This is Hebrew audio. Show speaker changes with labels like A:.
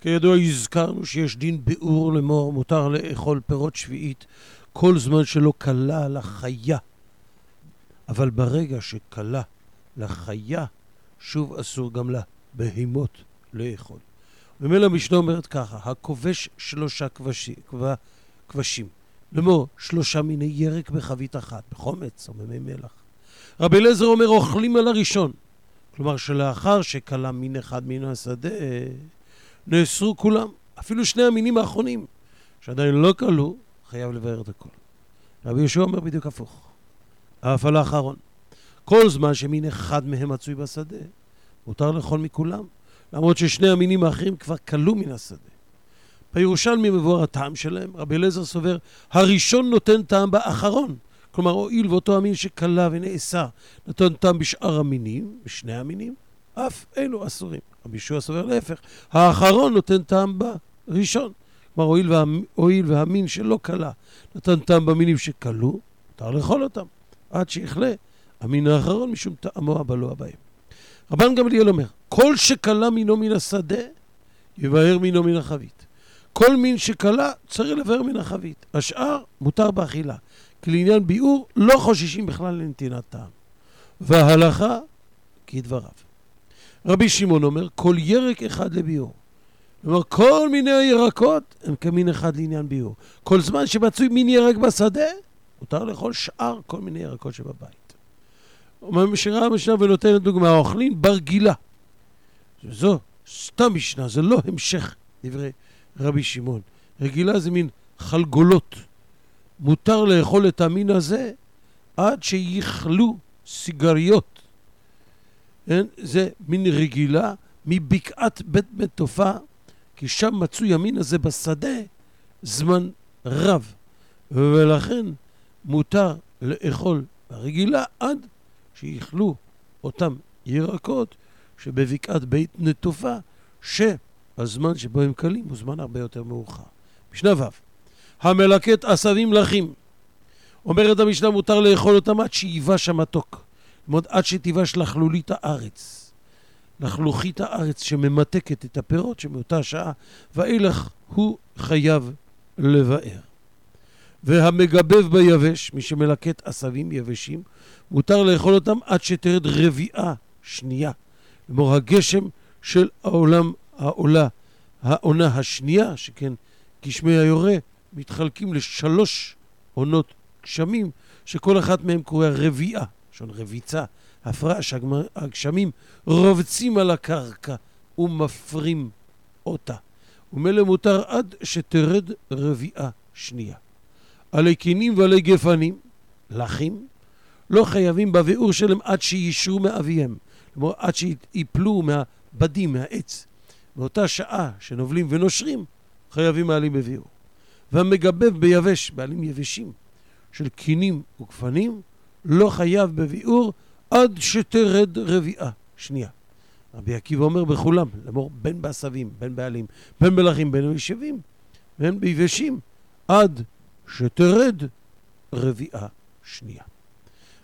A: כידוע הזכרנו שיש דין ביאור לאמור, מותר לאכול פירות שביעית כל זמן שלא קלה לחיה. אבל ברגע שקלה לחיה, שוב אסור גם לבהמות לאכול. ומילא המשנה אומרת ככה, הכובש 3 כבשים, לאמור 3 מיני ירק בחבית אחת, בחומץ או במי מלח. רבי אליעזר אומר אוכלים על הראשון, כלומר שלאחר שקלה מין אחד מן השדה, נאסרו כולם, אפילו 2 המינים האחרונים, שעדיין לא קלו, חייב לבאר את הכל. רבי יהושע אומר בדיוק הפוך, אף על האחרון. כל זמן שמין אחד מהם מצוי בשדה, מותר לאכול מכולם, למרות ש2 המינים האחרים כבר קלו מן השדה. בירושלמי מבואר הטעם שלהם, רבי אליעזר סובר, הראשון נותן טעם באחרון, כלומר הואיל ואותו המין שקלה ונאסר, נותן טעם בשאר המינים, ב2 המינים, אף אלו אסורים. רבי יהושע סובר להפך, האחרון נותן טעם בראשון, כלומר הואיל והמין שלא קלה, נותן טעם במינים שקלו, מותר לאכול אותם, עד שיחלה המין האחרון משום טעמו הבלוע בהם. רבן גמליאל אומר, כל שקלה מינו מן השדה, יבאר מינו מן החבית. כל מין שקלה צריך לבאר מן החבית. השאר מותר באכילה. כי לעניין ביאור לא חוששים בכלל לנתינת טעם. וההלכה כדבריו. רבי שמעון אומר, כל ירק אחד לביאור. כלומר, כל מיני הירקות הם כמין אחד לעניין ביאור. כל זמן שמצוי מין ירק בשדה, מותר לאכול שאר כל מיני ירקות שבבית. וממשיכה המשנה ונותנת דוגמה, אוכלים ברגילה. זו סתם משנה, זה לא המשך דברי רבי שמעון. רגילה זה מין חלגולות. מותר לאכול את המין הזה עד שיכלו סיגריות. זה מין רגילה מבקעת בית מטופה, כי שם מצוי המין הזה בשדה זמן רב. ולכן מותר לאכול ברגילה עד שיכלו אותם ירקות שבבקעת בית נטופה, שהזמן שבו הם קלים הוא זמן הרבה יותר מאוחר. משנה ו' המלקט עשבים לחים. אומרת המשנה מותר לאכול אותם עד שיבש המתוק. עד שתיבש לחלולית הארץ. לחלוכית הארץ שממתקת את הפירות שמאותה שעה, ואילך הוא חייב לבאר. והמגבב ביבש, מי שמלקט עשבים יבשים, מותר לאכול אותם עד שתרד רביעה שנייה. כלומר הגשם של העונה השנייה, שכן גשמי היורה מתחלקים ל3 עונות גשמים, שכל אחת מהם קורא רביעה, שון רביצה, הפרעה שהגשמים רובצים על הקרקע ומפרים אותה. ומילא מותר עד שתרד רביעה שנייה. עלי קינים ועלי גפנים, לחים, לא חייבים בביאור שלהם עד שישרו מאביהם. כלומר, עד שיפלו מהבדים, מהעץ. באותה שעה שנובלים ונושרים, חייבים מעלים בביאור. והמגבב ביבש, בעלים יבשים, של קינים וגפנים, לא חייב בביאור עד שתרד רביעה שנייה. רבי עקיבא אומר בכולם, לאמור בין בעשבים, בין בעלים, בין בלחים, בין בישבים, בין ביבשים, עד שתרד רביעה שנייה.